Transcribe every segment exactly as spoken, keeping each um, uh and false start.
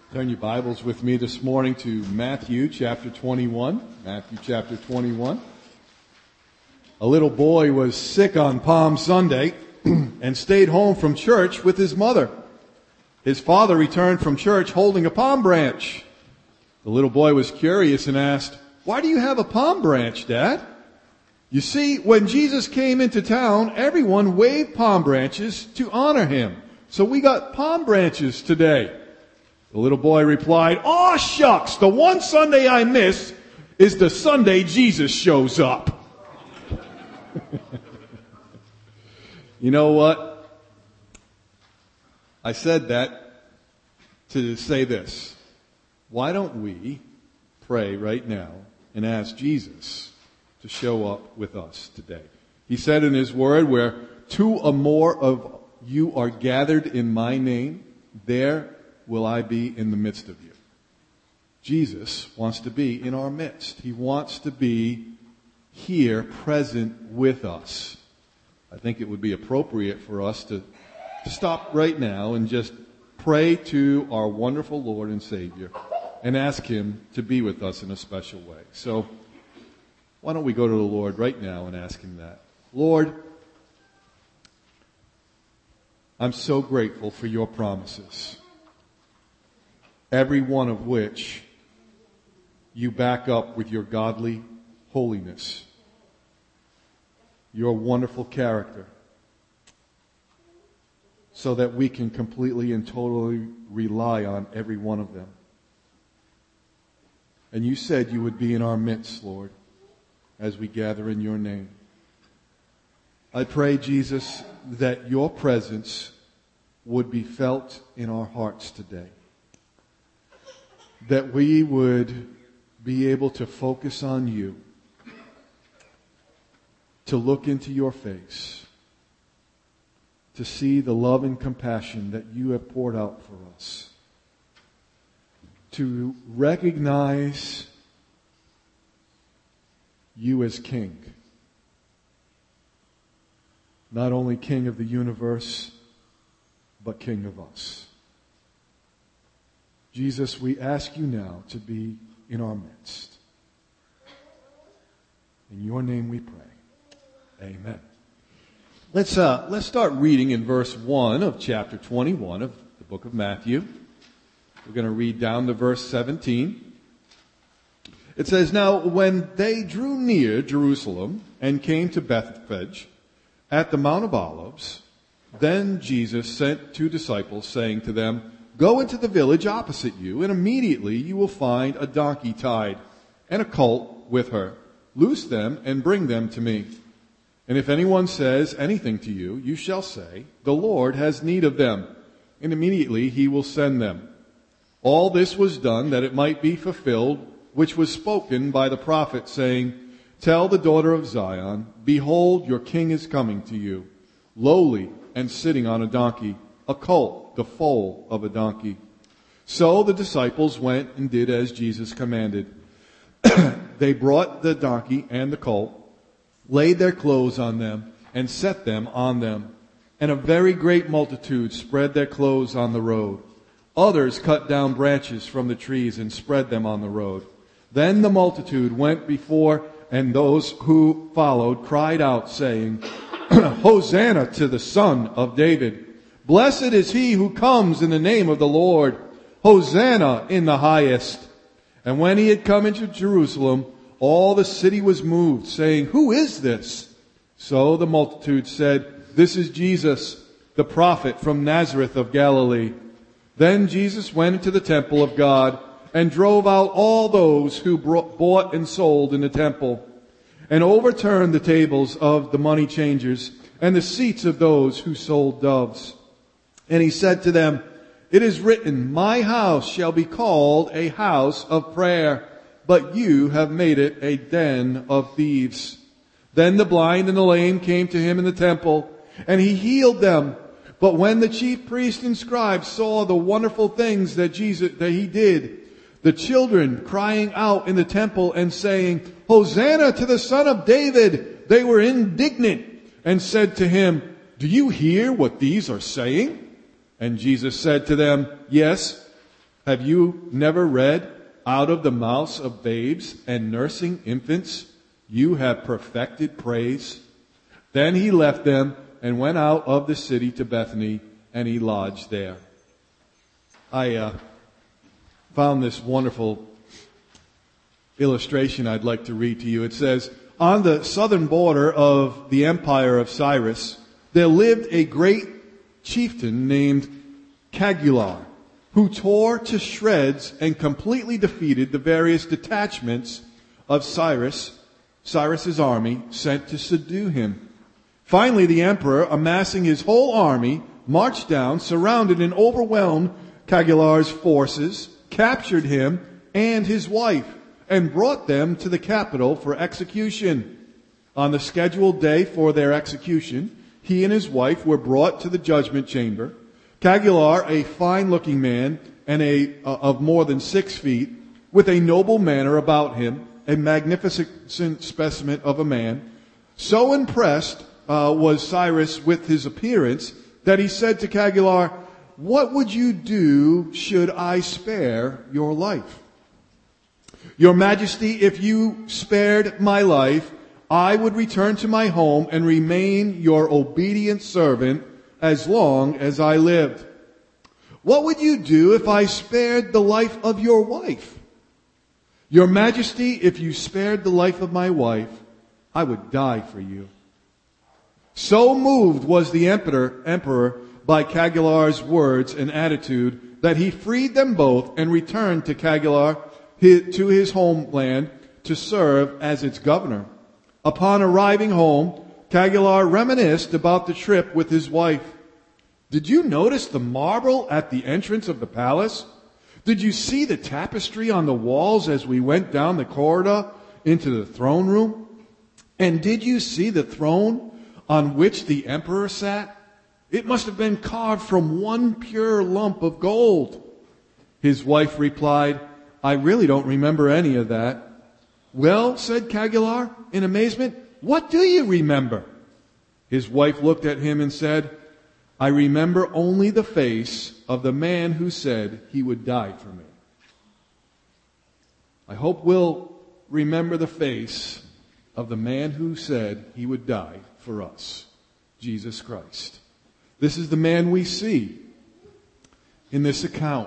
Turn your Bibles with me this morning to Matthew chapter twenty-one. Matthew chapter twenty-one. A little boy was sick on Palm Sunday and stayed home from church with his mother. His father returned from church holding a palm branch. The little boy was curious and asked, "Why do you have a palm branch, Dad?" You see, when Jesus came into town, everyone waved palm branches to honor him. So we got palm branches today. The little boy replied, "Aw, shucks, the one Sunday I miss is the Sunday Jesus shows up." You know what? I said that to say this. Why don't we pray right now and ask Jesus to show up with us today? He said in his word, where two or more of you are gathered in my name, there will I be in the midst of you. Jesus wants to be in our midst. He wants to be here, present with us. I think it would be appropriate for us to, to stop right now and just pray to our wonderful Lord and Savior and ask him to be with us in a special way. So why don't we go to the Lord right now and ask him that? Lord, I'm so grateful for your promises, every one of which you back up with your godly holiness, your wonderful character, so that we can completely and totally rely on every one of them. And you said you would be in our midst, Lord, as we gather in your name. I pray, Jesus, that your presence would be felt in our hearts today, that we would be able to focus on you, to look into your face, to see the love and compassion that you have poured out for us, to recognize you as King, not only King of the universe, but King of us. Jesus, we ask you now to be in our midst. In your name we pray. Amen. Let's uh, let's start reading in verse one of chapter twenty-one of the book of Matthew. We're going to read down to verse seventeen. It says, "Now when they drew near Jerusalem and came to Bethphage at the Mount of Olives, then Jesus sent two disciples, saying to them, 'Go into the village opposite you, and immediately you will find a donkey tied and a colt with her. Loose them and bring them to me. And if anyone says anything to you, you shall say, the Lord has need of them, and immediately he will send them.' All this was done that it might be fulfilled, which was spoken by the prophet, saying, 'Tell the daughter of Zion, behold, your king is coming to you, lowly and sitting on a donkey, a colt, the foal of a donkey.' So the disciples went and did as Jesus commanded. They brought the donkey and the colt, laid their clothes on them, and set them on them. And a very great multitude spread their clothes on the road. Others cut down branches from the trees and spread them on the road. Then the multitude went before, and those who followed cried out, saying, 'Hosanna to the Son of David. Blessed is he who comes in the name of the Lord. Hosanna in the highest.' And when he had come into Jerusalem, all the city was moved, saying, 'Who is this?' So the multitude said, 'This is Jesus, the prophet from Nazareth of Galilee.' Then Jesus went into the temple of God and drove out all those who bought and sold in the temple, and overturned the tables of the money changers and the seats of those who sold doves. And he said to them, 'It is written, my house shall be called a house of prayer, but you have made it a den of thieves.' Then the blind and the lame came to him in the temple, and he healed them. But when the chief priests and scribes saw the wonderful things that Jesus, that he did, the children crying out in the temple and saying, 'Hosanna to the Son of David,' they were indignant and said to him, 'Do you hear what these are saying?' And Jesus said to them, 'Yes, Have you never read, out of the mouths of babes and nursing infants, you have perfected praise? Then he left them and went out of the city to Bethany, and he lodged there. I uh, found this wonderful illustration I'd like to read to you. It says, on the southern border of the empire of Cyrus, there lived a great chieftain named Caligula, who tore to shreds and completely defeated the various detachments of Cyrus, Cyrus's army, sent to subdue him. Finally, the emperor, amassing his whole army, marched down, surrounded and overwhelmed Caligula's forces, captured him and his wife, and brought them to the capital for execution. On the scheduled day for their execution, he and his wife were brought to the judgment chamber. Caligula, a fine-looking man and a uh, of more than six feet, with a noble manner about him, a magnificent specimen of a man, so impressed uh, was Cyrus with his appearance that he said to Caligula, "What would you do should I spare your life? Your Majesty, if you spared my life, I would return to my home and remain your obedient servant as long as I lived. What would you do if I spared the life of your wife? Your Majesty, if you spared the life of my wife, I would die for you." So moved was the emperor, emperor by Caligula's words and attitude that he freed them both and returned to Caligula to his homeland to serve as its governor. Upon arriving home, Caligula reminisced about the trip with his wife. "Did you notice the marble at the entrance of the palace? Did you see the tapestry on the walls as we went down the corridor into the throne room? And did you see the throne on which the emperor sat? It must have been carved from one pure lump of gold." His wife replied, "I really don't remember any of that." "Well," said Caligula in amazement, "what do you remember?" His wife looked at him and said, "I remember only the face of the man who said he would die for me." I hope we'll remember the face of the man who said he would die for us, Jesus Christ. This is the man we see in this account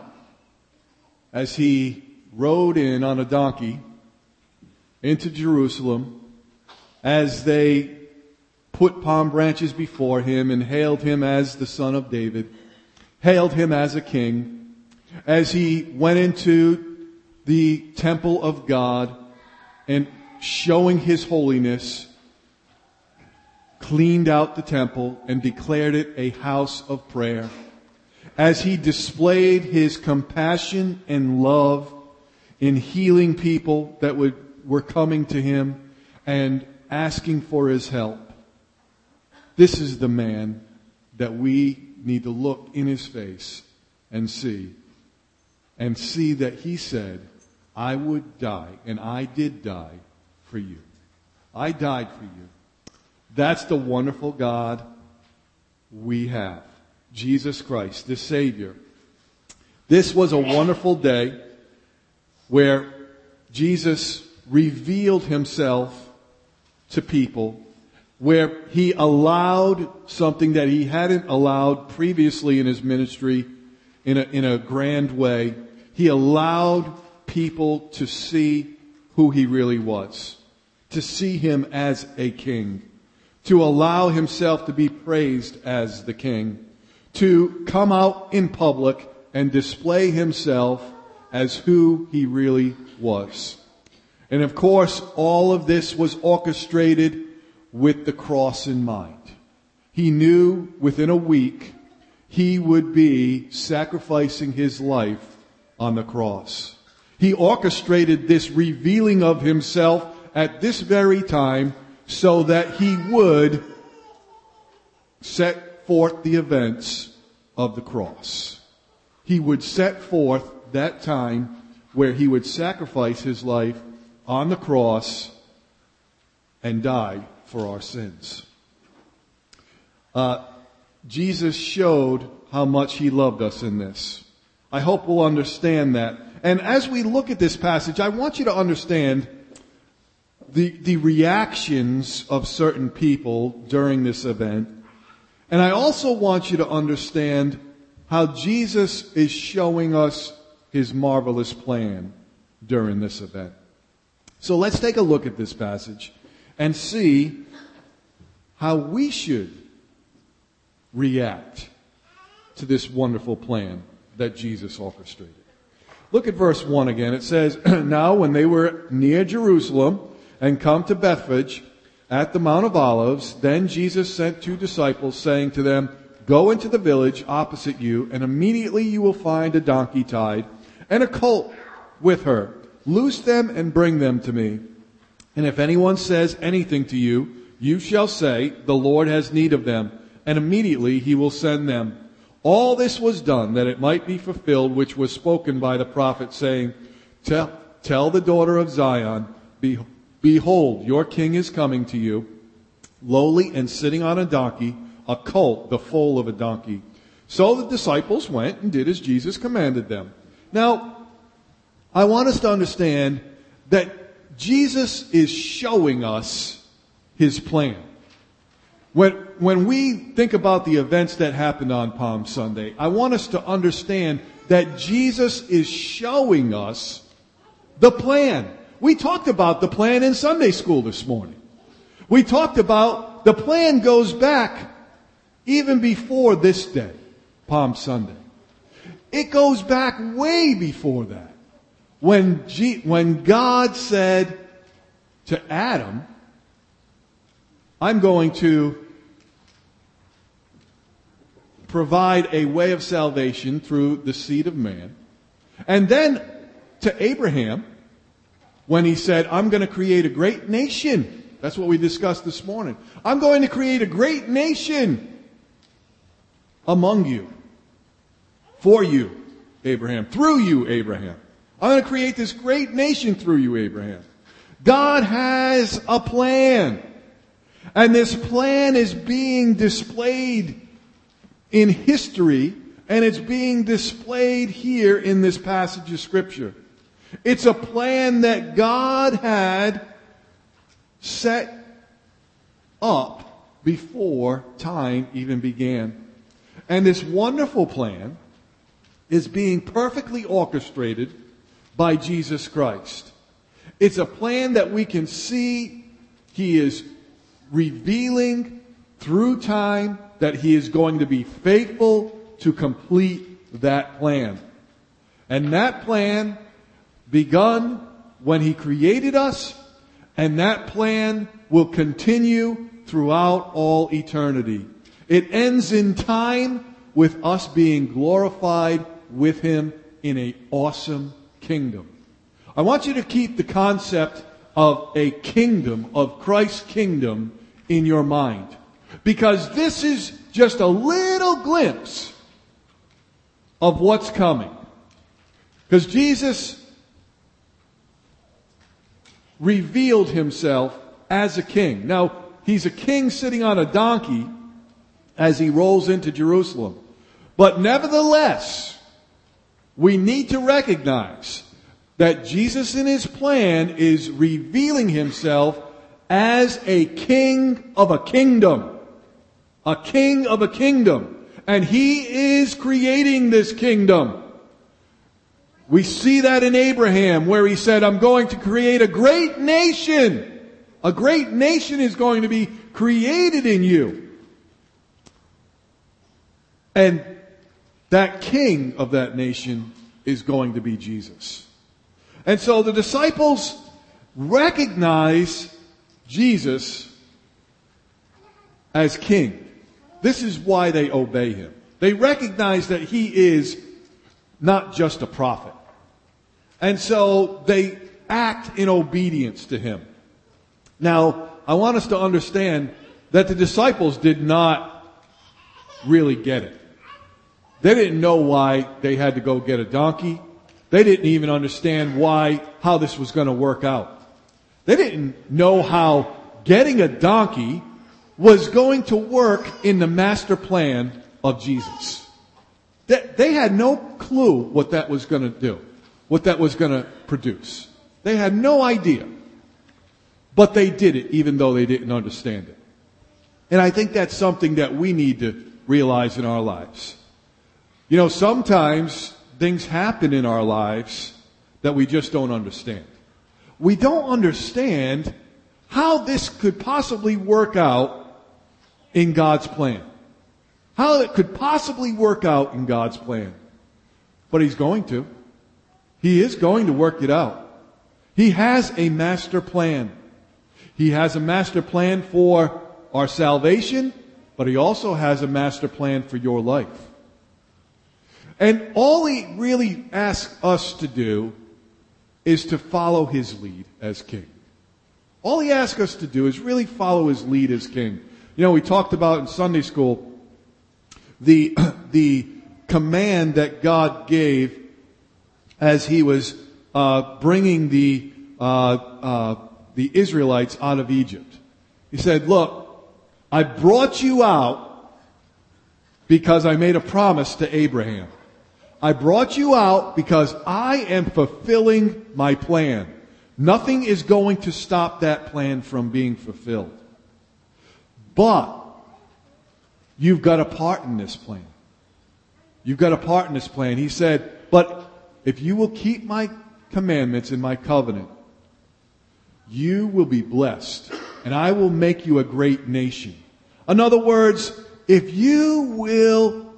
as he rode in on a donkey into Jerusalem, as they put palm branches before him and hailed him as the Son of David, hailed him as a king, as he went into the temple of God and showing his holiness, cleaned out the temple and declared it a house of prayer. As he displayed his compassion and love in healing people that would, were coming to him and asking for his help. This is the man that we need to look in his face and see. And see that he said, "I would die, and I did die for you. I died for you." That's the wonderful God we have. Jesus Christ, the Savior. This was a wonderful day where Jesus revealed himself to people, where he allowed something that he hadn't allowed previously in his ministry in a, in a grand way. He allowed people to see who he really was, to see him as a king, to allow himself to be praised as the king, to come out in public and display himself as who he really was. And of course, all of this was orchestrated with the cross in mind. He knew within a week he would be sacrificing his life on the cross. He orchestrated this revealing of himself at this very time so that he would set forth the events of the cross. He would set forth that time where he would sacrifice his life on the cross and die for our sins. Uh, Jesus showed how much he loved us in this. I hope we'll understand that. And as we look at this passage, I want you to understand the, the reactions of certain people during this event. And I also want you to understand how Jesus is showing us his marvelous plan during this event. So let's take a look at this passage and see how we should react to this wonderful plan that Jesus orchestrated. Look at verse one again. It says, "Now when they were near Jerusalem and come to Bethphage at the Mount of Olives, then Jesus sent two disciples, saying to them, 'Go into the village opposite you, and immediately you will find a donkey tied and a colt with her. Loose them and bring them to me. And if anyone says anything to you, you shall say, the Lord has need of them, and immediately he will send them.' All this was done that it might be fulfilled which was spoken by the prophet, saying, Tell, tell the daughter of Zion, behold, your king is coming to you, lowly and sitting on a donkey, a colt, the foal of a donkey." So the disciples went and did as Jesus commanded them. Now, I want us to understand that Jesus is showing us his plan. When, when we think about the events that happened on Palm Sunday, I want us to understand that Jesus is showing us the plan. We talked about the plan in Sunday school this morning. We talked about the plan goes back even before this day, Palm Sunday. It goes back way before that. When, G, when God said to Adam, "I'm going to provide a way of salvation through the seed of man." And then to Abraham, when he said, "I'm going to create a great nation." That's what we discussed this morning. "I'm going to create a great nation among you. For you, Abraham. Through you, Abraham. I'm going to create this great nation through you, Abraham." God has a plan. And this plan is being displayed in history, and it's being displayed here in this passage of Scripture. It's a plan that God had set up before time even began. And this wonderful plan is being perfectly orchestrated by Jesus Christ. It's a plan that we can see he is revealing through time that he is going to be faithful to complete that plan. And that plan begun when he created us, and that plan will continue throughout all eternity. It ends in time with us being glorified with him in an awesome kingdom. I want you to keep the concept of a kingdom, of Christ's kingdom, in your mind. Because this is just a little glimpse of what's coming. Because Jesus revealed himself as a king. Now, he's a king sitting on a donkey as he rolls into Jerusalem. But nevertheless, we need to recognize that Jesus in his plan is revealing himself as a king of a kingdom. A king of a kingdom. And he is creating this kingdom. We see that in Abraham, where he said, "I'm going to create a great nation. A great nation is going to be created in you." And that king of that nation is going to be Jesus. And so the disciples recognize Jesus as king. This is why they obey him. They recognize that he is not just a prophet. And so they act in obedience to him. Now, I want us to understand that the disciples did not really get it. They didn't know why they had to go get a donkey. They didn't even understand why, how this was going to work out. They didn't know how getting a donkey was going to work in the master plan of Jesus. They, they had no clue what that was going to do, what that was going to produce. They had no idea. But they did it even though they didn't understand it. And I think that's something that we need to realize in our lives. You know, sometimes things happen in our lives that we just don't understand. We don't understand how this could possibly work out in God's plan. How it could possibly work out in God's plan. But He's going to. He is going to work it out. He has a master plan. He has a master plan for our salvation, but He also has a master plan for your life. And all He really asks us to do is to follow His lead as king. All He asks us to do is really follow His lead as king. You know, we talked about in Sunday school the, the command that God gave as He was uh, bringing the uh, uh, the Israelites out of Egypt. He said, look, I brought you out because I made a promise to Abraham. I brought you out because I am fulfilling my plan. Nothing is going to stop that plan from being fulfilled. But you've got a part in this plan. You've got a part in this plan. He said, but if you will keep my commandments and my covenant, you will be blessed, and I will make you a great nation. In other words, if you will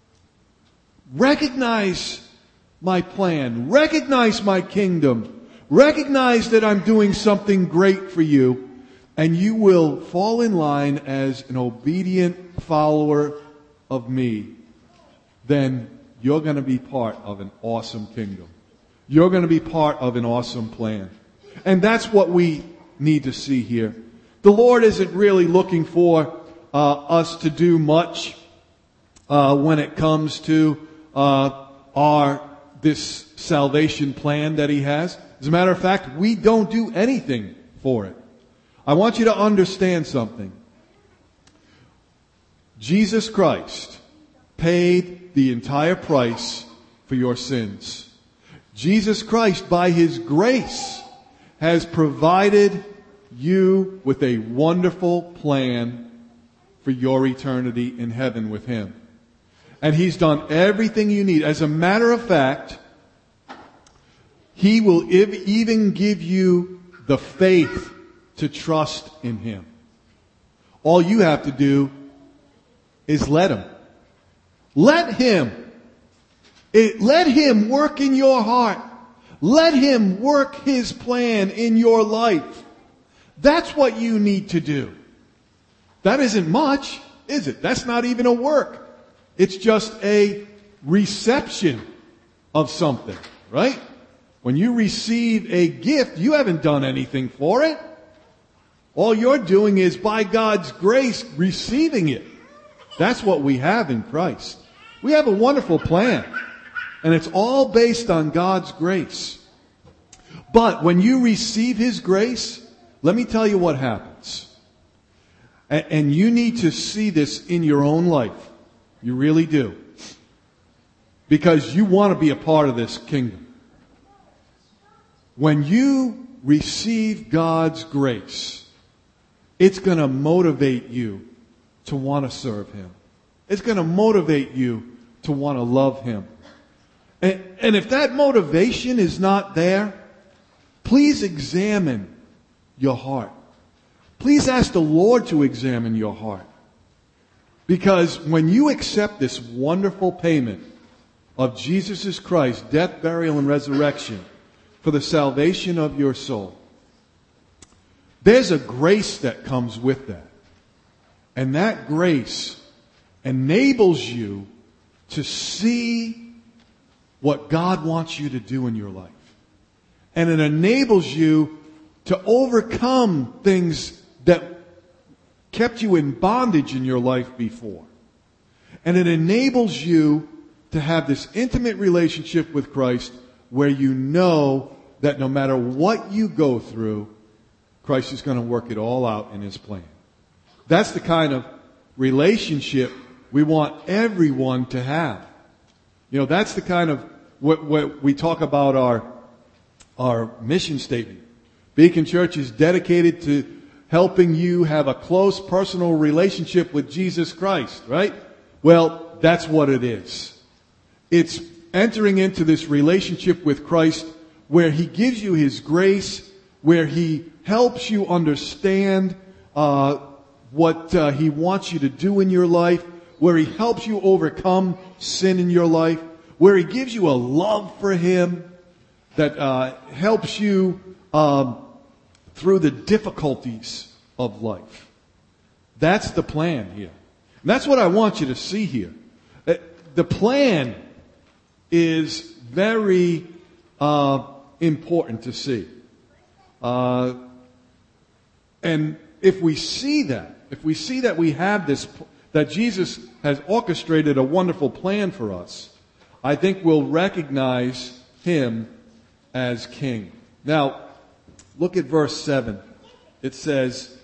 recognize my plan, recognize my kingdom, recognize that I'm doing something great for you, and you will fall in line as an obedient follower of me, then you're going to be part of an awesome kingdom. You're going to be part of an awesome plan. And that's what we need to see here. The Lord isn't really looking for uh, us to do much uh, when it comes to uh, our this salvation plan that He has. As a matter of fact, we don't do anything for it. I want you to understand something. Jesus Christ paid the entire price for your sins. Jesus Christ, by His grace, has provided you with a wonderful plan for your eternity in heaven with Him. And He's done everything you need. As a matter of fact, He will even give you the faith to trust in Him. All you have to do is let Him. Let Him. It, let Him work in your heart. Let Him work His plan in your life. That's what you need to do. That isn't much, is it? That's not even a work. It's just a reception of something, right? When you receive a gift, you haven't done anything for it. All you're doing is, by God's grace, receiving it. That's what we have in Christ. We have a wonderful plan. And it's all based on God's grace. But when you receive His grace, let me tell you what happens. And, and you need to see this in your own life. You really do. Because you want to be a part of this kingdom. When you receive God's grace, it's going to motivate you to want to serve Him. It's going to motivate you to want to love Him. And, and if that motivation is not there, please examine your heart. Please ask the Lord to examine your heart. Because when you accept this wonderful payment of Jesus Christ's death, burial, and resurrection for the salvation of your soul, there's a grace that comes with that. And that grace enables you to see what God wants you to do in your life. And it enables you to overcome things that kept you in bondage in your life before. And it enables you to have this intimate relationship with Christ where you know that no matter what you go through, Christ is going to work it all out in His plan. That's the kind of relationship we want everyone to have. You know, that's the kind of, what, what we talk about our, our mission statement. Beacon Church is dedicated to helping you have a close personal relationship with Jesus Christ, right? Well, that's what it is. It's entering into this relationship with Christ where He gives you His grace, where He helps you understand uh, what uh, He wants you to do in your life, where He helps you overcome sin in your life, where He gives you a love for Him that uh, helps you um, through the difficulties of life. That's the plan here. And that's what I want you to see here. The plan is very uh, important to see. Uh, and if we see that, if we see that we have this, that Jesus has orchestrated a wonderful plan for us, I think we'll recognize Him as King. Now, look at verse seven. It says,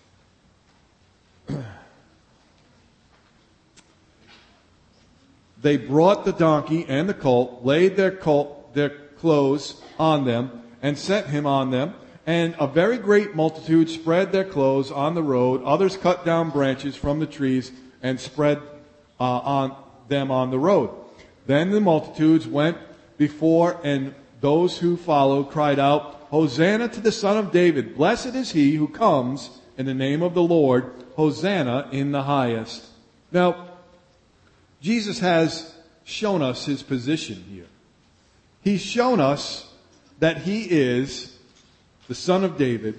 they brought the donkey and the colt, laid their colt, their clothes on them, and set him on them. And a very great multitude spread their clothes on the road. Others cut down branches from the trees and spread uh, on them on the road. Then the multitudes went before, and those who followed cried out, Hosanna to the Son of David. Blessed is he who comes in the name of the Lord. Hosanna in the highest. Now, Jesus has shown us His position here. He's shown us that He is the Son of David,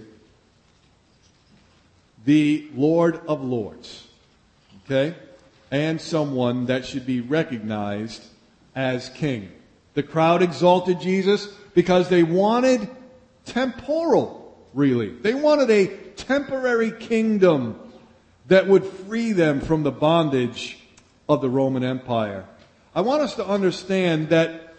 the Lord of Lords, okay? And someone that should be recognized as King. The crowd exalted Jesus because they wanted temporal relief. They wanted a temporary kingdom that would free them from the bondage of the Roman Empire. I want us to understand that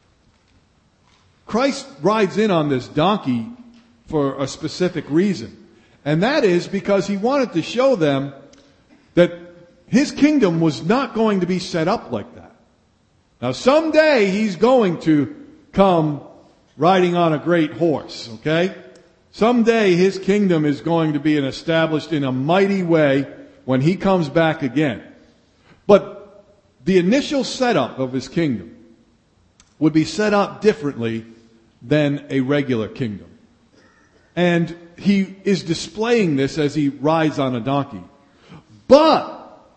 Christ rides in on this donkey for a specific reason. And that is because He wanted to show them that His kingdom was not going to be set up like that. Now someday He's going to come riding on a great horse, okay? Someday His kingdom is going to be established in a mighty way when He comes back again. But the initial setup of His kingdom would be set up differently than a regular kingdom. And He is displaying this as He rides on a donkey. But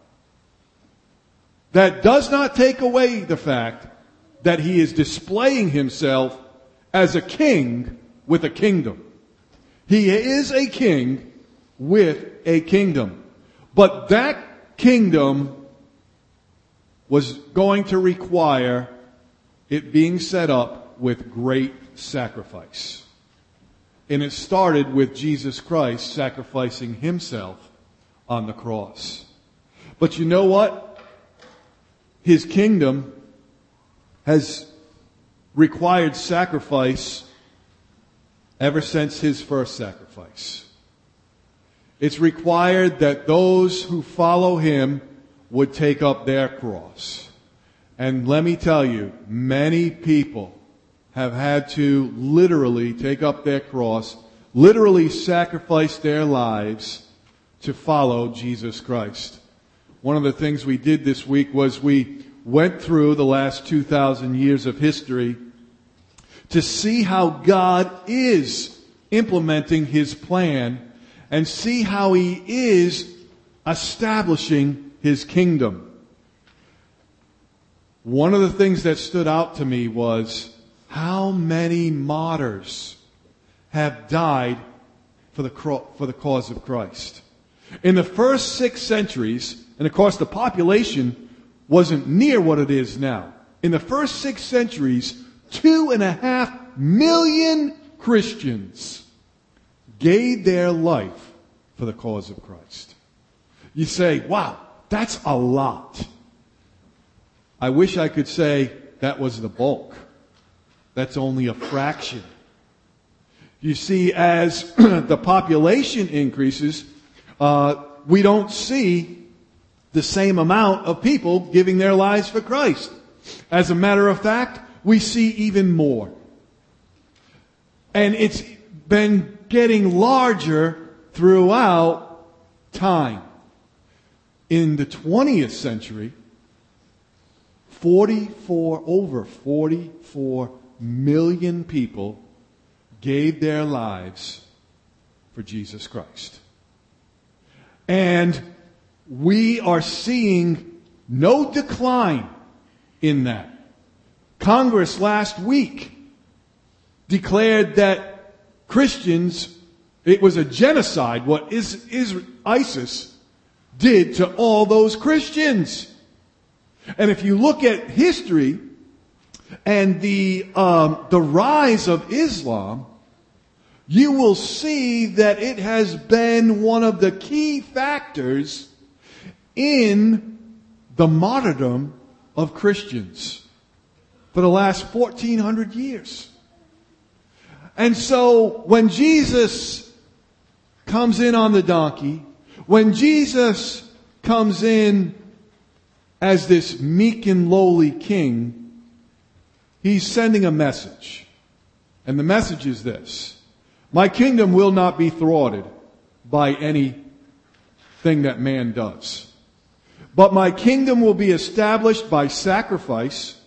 that does not take away the fact that He is displaying Himself as a king with a kingdom. He is a king with a kingdom. But that kingdom was going to require it being set up with great sacrifice. And it started with Jesus Christ sacrificing Himself on the cross. But you know what? His kingdom has required sacrifice ever since His first sacrifice. It's required that those who follow Him would take up their cross. And let me tell you, many people have had to literally take up their cross, literally sacrifice their lives to follow Jesus Christ. One of the things we did this week was we went through the last two thousand years of history to see how God is implementing His plan and see how He is establishing His kingdom. One of the things that stood out to me was how many martyrs have died for the for the cause of Christ. In the first six centuries, and of course the population wasn't near what it is now. In the first six centuries, two and a half million Christians gave their life for the cause of Christ. You say, wow, that's a lot. I wish I could say that was the bulk. That's only a fraction. You see, as the population increases, uh, we don't see the same amount of people giving their lives for Christ. As a matter of fact, we see even more. And it's been getting larger throughout time. In the twentieth century, forty-four, over forty-four million people gave their lives for Jesus Christ. And we are seeing no decline in that. Congress last week declared that Christians, it was a genocide what is, is ISIS did to all those Christians. And if you look at history and the um, the rise of Islam, you will see that it has been one of the key factors in the martyrdom of Christians for the last fourteen hundred years. And so when Jesus comes in on the donkey, when Jesus comes in as this meek and lowly king, he's sending a message. And the message is this: my kingdom will not be thwarted by anything that man does. But my kingdom will be established by sacrifice.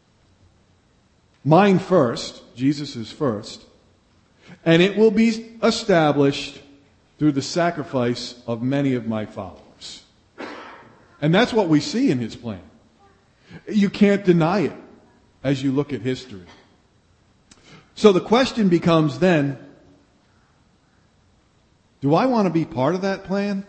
Mine first. Jesus is first. And it will be established through the sacrifice of many of my followers. And that's what we see in his plan. You can't deny it as you look at history. So the question becomes then, do I want to be part of that plan?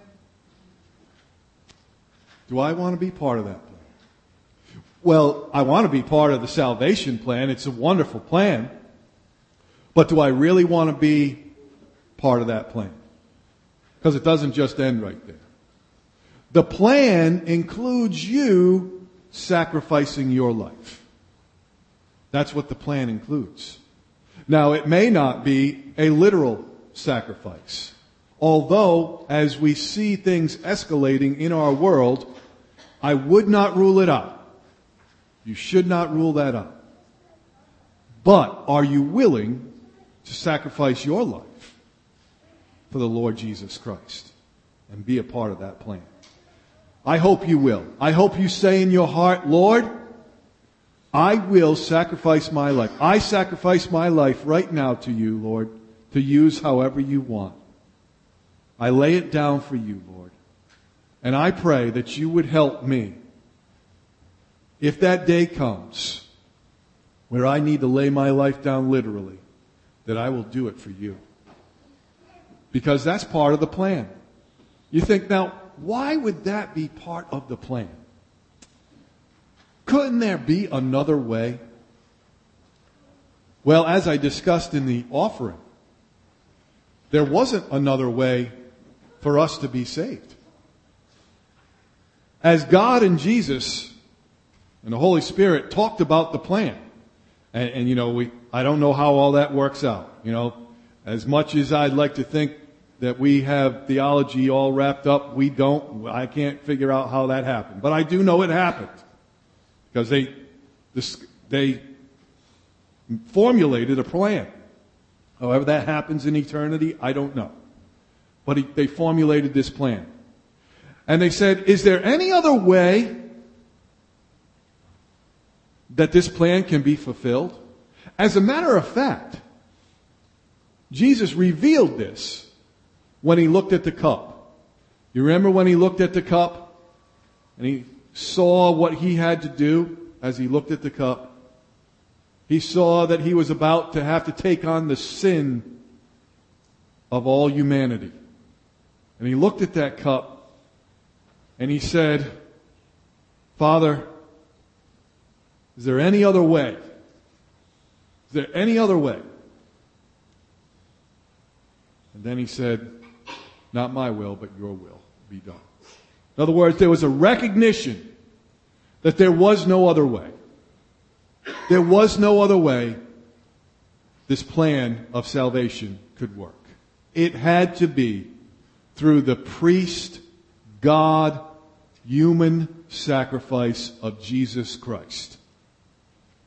Do I want to be part of that plan? Well, I want to be part of the salvation plan. It's a wonderful plan. But do I really want to be part of that plan? Because it doesn't just end right there. The plan includes you sacrificing your life. That's what the plan includes. Now, it may not be a literal sacrifice. Although, as we see things escalating in our world, I would not rule it out. You should not rule that out. But are you willing to sacrifice your life for the Lord Jesus Christ and be a part of that plan? I hope you will. I hope you say in your heart, Lord, I will sacrifice my life. I sacrifice my life right now to you, Lord, to use however you want. I lay it down for you, Lord. And I pray that you would help me. If that day comes where I need to lay my life down literally, that I will do it for you. Because that's part of the plan. You think, now, why would that be part of the plan? Couldn't there be another way? Well, as I discussed in the offering, there wasn't another way for us to be saved. As God and Jesus and the Holy Spirit talked about the plan, and, and you know, we I don't know how all that works out. You know, as much as I'd like to think that we have theology all wrapped up, we don't. I can't figure out how that happened, but I do know it happened because they this, they formulated a plan. However that happens in eternity, I don't know. But he, they formulated this plan. And they said, is there any other way that this plan can be fulfilled? As a matter of fact, Jesus revealed this when he looked at the cup. You remember when he looked at the cup and he saw what he had to do as he looked at the cup? He saw that he was about to have to take on the sin of all humanity. And he looked at that cup and he said, Father, is there any other way? Is there any other way? And then he said, not my will, but your will be done. In other words, there was a recognition that there was no other way. There was no other way this plan of salvation could work. It had to be through the priest, God, human sacrifice of Jesus Christ.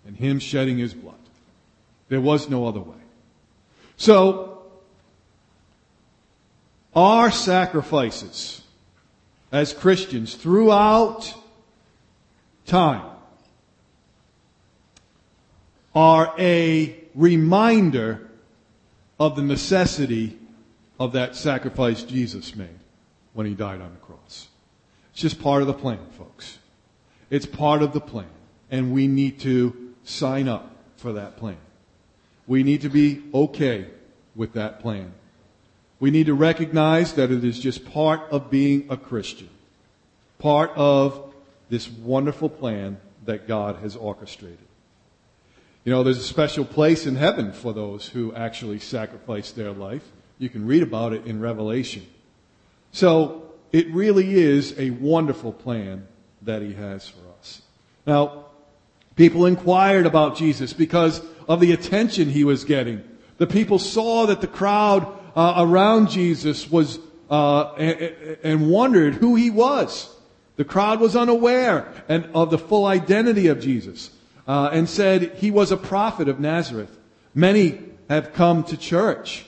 and Him shedding His blood. There was no other way. So, our sacrifices as Christians throughout time are a reminder of the necessity of that sacrifice Jesus made when He died on the cross. It's just part of the plan, folks. It's part of the plan. And we need to sign up for that plan. We need to be okay with that plan. We need to recognize that it is just part of being a Christian. Part of this wonderful plan that God has orchestrated. You know, there's a special place in heaven for those who actually sacrifice their life. You can read about it in Revelation. So, it really is a wonderful plan that He has for us. Now, people inquired about Jesus because of the attention He was getting. The people saw that the crowd uh, around Jesus was uh, and, and wondered who He was. The crowd was unaware and of the full identity of Jesus. Uh, and said He was a prophet of Nazareth. Many have come to church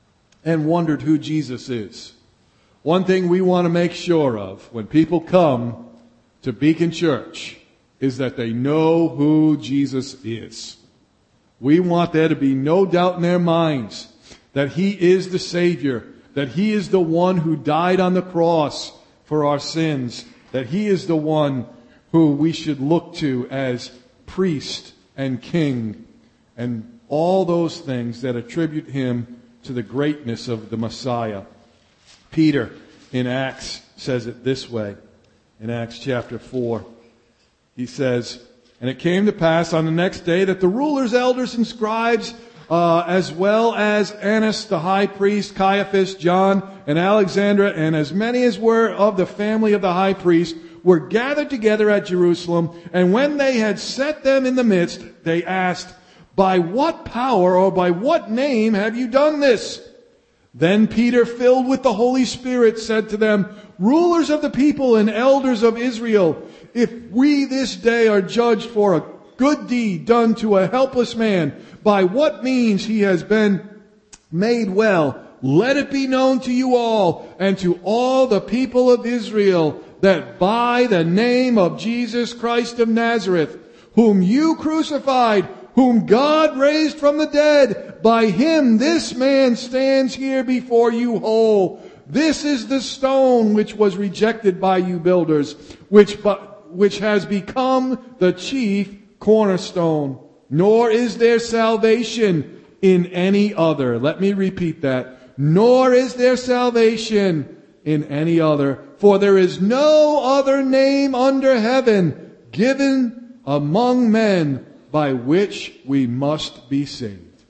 and wondered who Jesus is. One thing we want to make sure of when people come to Beacon Church is that they know who Jesus is. We want there to be no doubt in their minds that He is the Savior, that He is the one who died on the cross for our sins, that He is the one who we should look to as priest and king, and all those things that attribute Him to the greatness of the Messiah. Peter in Acts says it this way, in Acts chapter four. He says, "And it came to pass on the next day that the rulers, elders, and scribes, uh, as well as Annas the high priest, Caiaphas, John, and Alexander, and as many as were of the family of the high priest, were gathered together at Jerusalem, and when they had set them in the midst, they asked, 'By what power or by what name have you done this?' Then Peter, filled with the Holy Spirit, said to them, 'Rulers of the people and elders of Israel, if we this day are judged for a good deed done to a helpless man, by what means he has been made well, let it be known to you all and to all the people of Israel, that by the name of Jesus Christ of Nazareth, whom you crucified, whom God raised from the dead, by Him this man stands here before you whole. This is the stone which was rejected by you builders, which, which has become the chief cornerstone. Nor is there salvation in any other.'" Let me repeat that. "Nor is there salvation in any other. For there is no other name under heaven given among men by which we must be saved."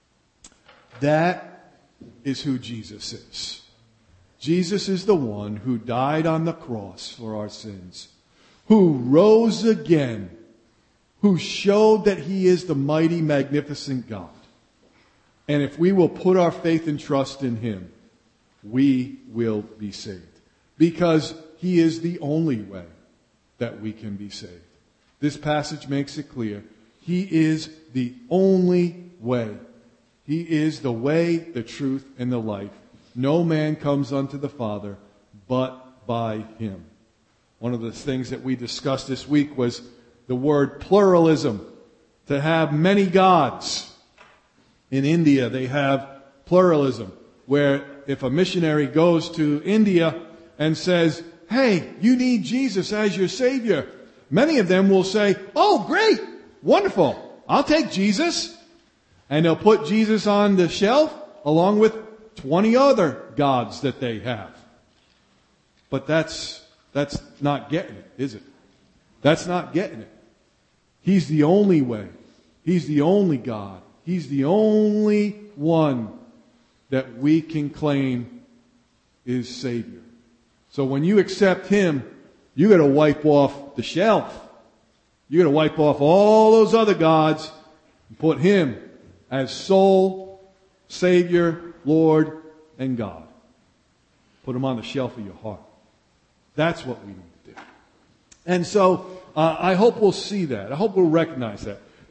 That is who Jesus is. Jesus is the one who died on the cross for our sins, who rose again, who showed that He is the mighty, magnificent God. And if we will put our faith and trust in Him, we will be saved. Because He is the only way that we can be saved. This passage makes it clear. He is the only way. He is the way, the truth, and the life. No man comes unto the Father but by Him. One of the things that we discussed this week was the word pluralism. To have many gods. In India, they have pluralism, where if a missionary goes to India and says, "Hey, you need Jesus as your Savior," many of them will say, "Oh, great, wonderful, I'll take Jesus." And they'll put Jesus on the shelf along with twenty other gods that they have. But that's, that's not getting it, is it? That's not getting it. He's the only way. He's the only God. He's the only one that we can claim is Savior. So when you accept Him, you got to wipe off the shelf. You got to wipe off all those other gods and put Him as sole Savior, Lord, and God. Put Him on the shelf of your heart. That's what we need to do. And so uh, I hope we'll see that. I hope we'll recognize that.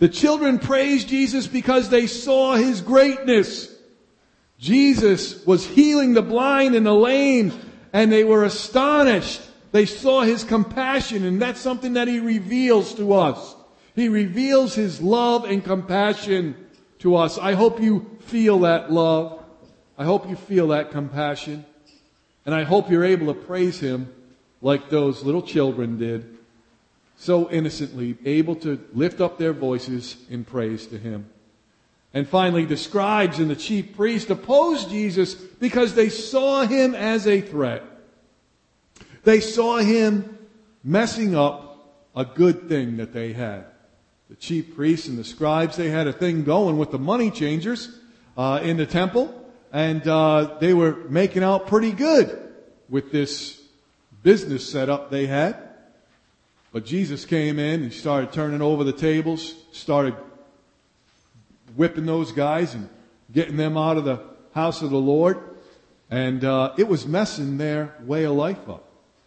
The children praised Jesus because they saw His greatness. Jesus was healing the blind and the lame, and they were astonished. They saw His compassion, and that's something that He reveals to us. He reveals His love and compassion to us. I hope you feel that love. I hope you feel that compassion. And I hope you're able to praise Him like those little children did, so innocently, able to lift up their voices in praise to Him. And finally, the scribes and the chief priests opposed Jesus because they saw Him as a threat. They saw Him messing up a good thing that they had. The chief priests and the scribes, they had a thing going with the money changers uh, in the temple. And uh, they were making out pretty good with this business setup they had. But Jesus came in and started turning over the tables, started whipping those guys and getting them out of the house of the Lord. And uh, it was messing their way of life up.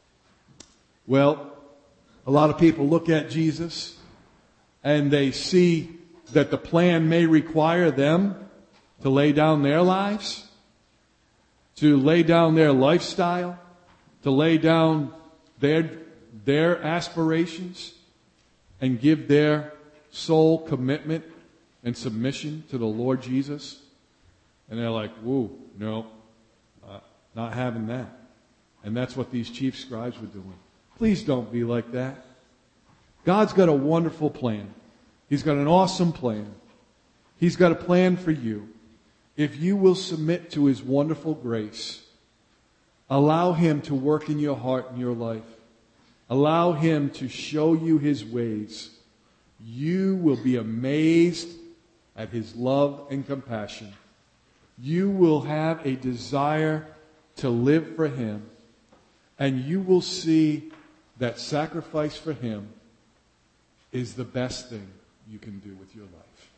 Well, a lot of people look at Jesus and they see that the plan may require them to lay down their lives, to lay down their lifestyle, to lay down their, their aspirations and give their soul commitment and submission to the Lord Jesus. And they're like, whoa, no, uh, not having that. And that's what these chief scribes were doing. Please don't be like that. God's got a wonderful plan. He's got an awesome plan. He's got a plan for you. If you will submit to His wonderful grace, allow Him to work in your heart and your life, allow Him to show you His ways, you will be amazed at His love and compassion. You will have a desire to live for Him, and you will see that sacrifice for Him is the best thing you can do with your life.